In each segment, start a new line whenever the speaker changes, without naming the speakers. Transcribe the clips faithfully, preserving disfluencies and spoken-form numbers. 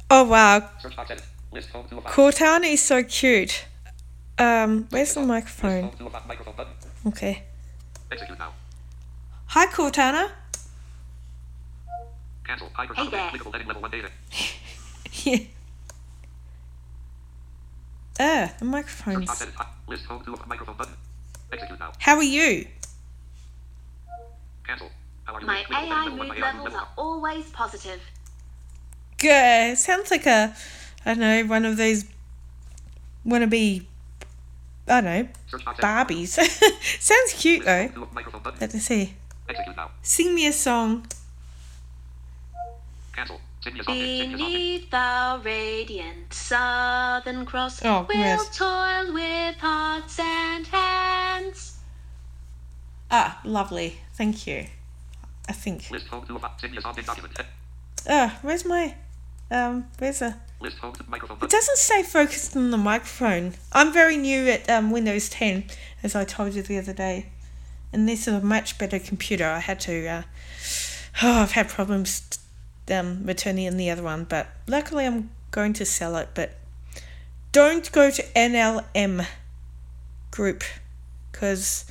Oh wow,
Search box edit. List home to a five.
Cortana is so cute. Um, where's the
List
microphone?
home to a five. Microphone button.
Okay.
Execute now.
Hi, Cortana.
Cancel. Hyper
Hey there.
clickable heading level one data.
Yeah. Ah, the
Search
microphone's.
box edit. List home to a microphone button. Execute now.
How are you?
Cancel. How are you?
My
Clickable
A
heading
I
level one.
mood
My A I mood
levels
level
are always positive.
Good. Sounds like a, I don't know, one of those wannabe, I don't know,
Search box edit.
Barbies. Sounds cute
List
though.
home to a microphone button.
Let me see.
Execute now.
Sing me a song.
Cancel. Send me a song. Send me a song.
Beneath our radiant southern cross,
Oh,
we'll
yes.
toil with hearts and hands.
Ah, lovely. Thank you. I think.
List home to a five. Send me a song in document.
Ah, where's my, um, where's a?
List home to microphone
It
button.
doesn't stay focused on the microphone. I'm very new at um, Windows ten, as I told you the other day. And this is a much better computer. I had to, uh, oh, I've had problems um, returning in the other one, but luckily I'm going to sell it. But don't go to N L M group, because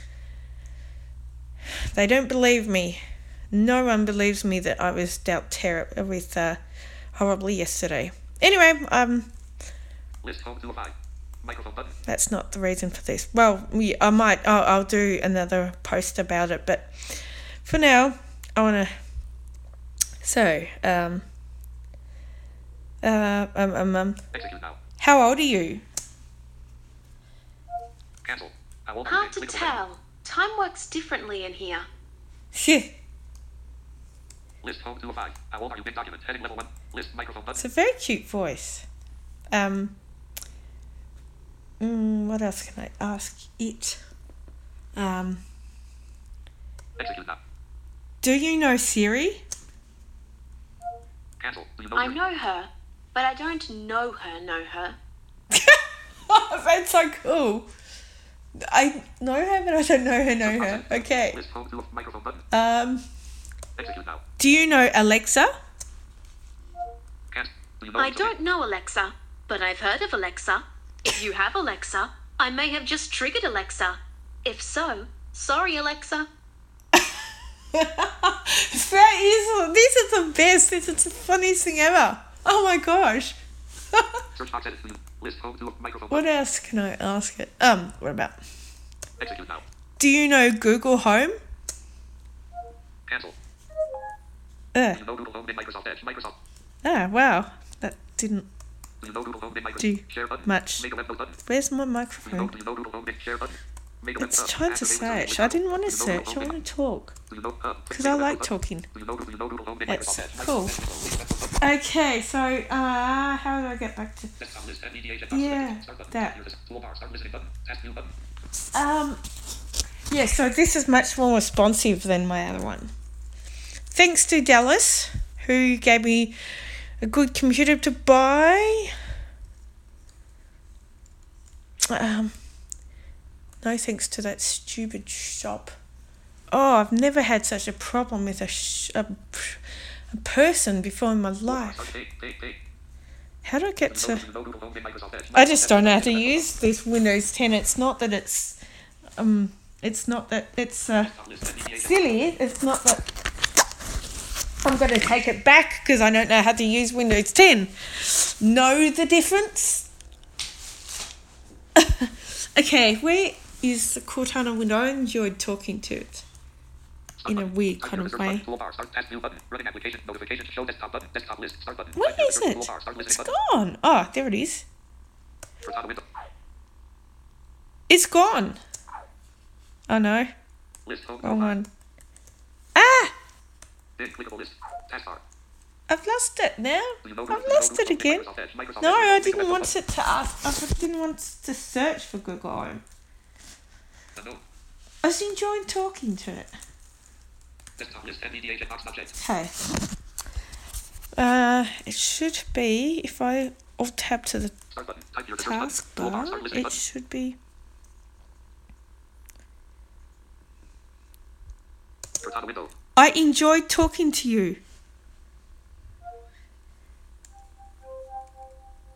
they don't believe me. No one believes me that I was dealt terror with uh, horribly yesterday. Anyway, um,
List home to a five. Microphone button.
that's not the reason for this. Well, we, I might, I'll, I'll do another post about it, but for now, I want to. So, um, uh, um, um, um,
Execute now.
how old are you?
Cancel. How old are you?
Hard to
Clickable heading.
tell. Time works differently in here.
List home to a five. How old are you? Big document. Heading level one. List microphone
It's
button.
a very cute voice. Um, mm, what else can I ask it? Um,
Execute now.
do you know Siri?
Cancel. Do you know
I
your-
know her, but I don't know her know her.
Oh, that's so cool. I know her, but I don't know her know her. Okay.
List home to a microphone button.
Um,
Execute now.
do you know Alexa?
Cancel. Do you know
I
your-
don't know Alexa, but I've heard of Alexa. If you have Alexa, I may have just triggered Alexa. If so, sorry, Alexa.
That is, this is the best. This is the funniest thing ever. Oh my gosh.
Search box edit. Do you- List home to a microphone
What
button.
else can I ask it? Um, what about?
Execute now.
Do you know Google Home?
Cancel.
Uh,
Do you know Google Home in Microsoft Edge? Microsoft.
ah, wow. That didn't
Do you know Google Home in Microsoft
do
Share button.
much.
Make a web note button.
Where's my
Do you know,
microphone?
do you know Google Home in Share button? Make a web
It's
uh,
trying to
activate
search.
with
I didn't want to
Do you know
search. I
Google Home
want to talk.
in- Do you know, uh,
Because
make
I
a web
like
note button.
talking.
Do you know, do you know Google Home in
That's
Microsoft Edge?
cool.
Microsoft Edge.
Okay, so, uh, how do I get back to...
Desktop list, N V D A, check box,
Yeah,
start button,
that.
Here's a toolbar, start listening button, task view button.
Um, yeah, so this is much more responsive than my other one. Thanks to Dallas, who gave me a good computer to buy. Um, no thanks to that stupid shop. Oh, I've never had such a problem with a, sh- a, a person before in my life.
Start date, date, date.
How do I get
Do you know,
to...
do you know Google Home in Microsoft Edge?
I just
Microsoft
don't know how
Edge,
to
Microsoft
use this Windows ten. It's not that it's... Um, it's not that it's... Uh,
Desktop list, N V D A, check
silly. It's not that I'm going to take it back because I don't know how to use Windows ten. Know the difference? Okay, where is the Cortana window? I enjoyed talking to it in a weird kind of way.
Toolbar, start task view button, running application, notifications, show desktop button, desktop list, start button.
Where
Type your
is
search
it?
toolbar, start
It's
listening button.
gone. Oh, there it is.
Cortana window.
It's gone. Oh no,
List home.
wrong
toolbar.
one. Ah!
Then clickable list. Taskbar.
I've lost it now.
Do you know
I've
Google- do you know
lost
Google
it
Home in
again.
Microsoft Edge? Microsoft
No,
Edge,
I
make a
didn't
web
want
button.
it to ask. I didn't want to search for Google Home.
Unknown.
I was enjoying talking to it.
Desktop list, N V D A, checkbox not checked.
Okay. Uh, it should be, if I alt tab to the
Start button. Type your search button. Toolbar, start
taskbar,
listening
it
button.
should be.
Cortana window.
I enjoyed talking to you.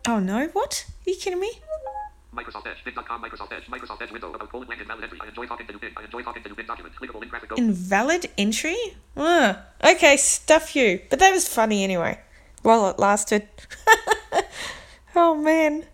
Oh no, what? Are you kidding me?
Microsoft Edge, bing dot com, Microsoft Edge, Microsoft Edge window about colon blank invalid entry. I enjoy talking to new bing. I enjoy talking to new bing document. Clickable link graphic. Go.
Invalid entry? Ugh. Okay, stuff you. But that was funny anyway. While it lasted. Oh man.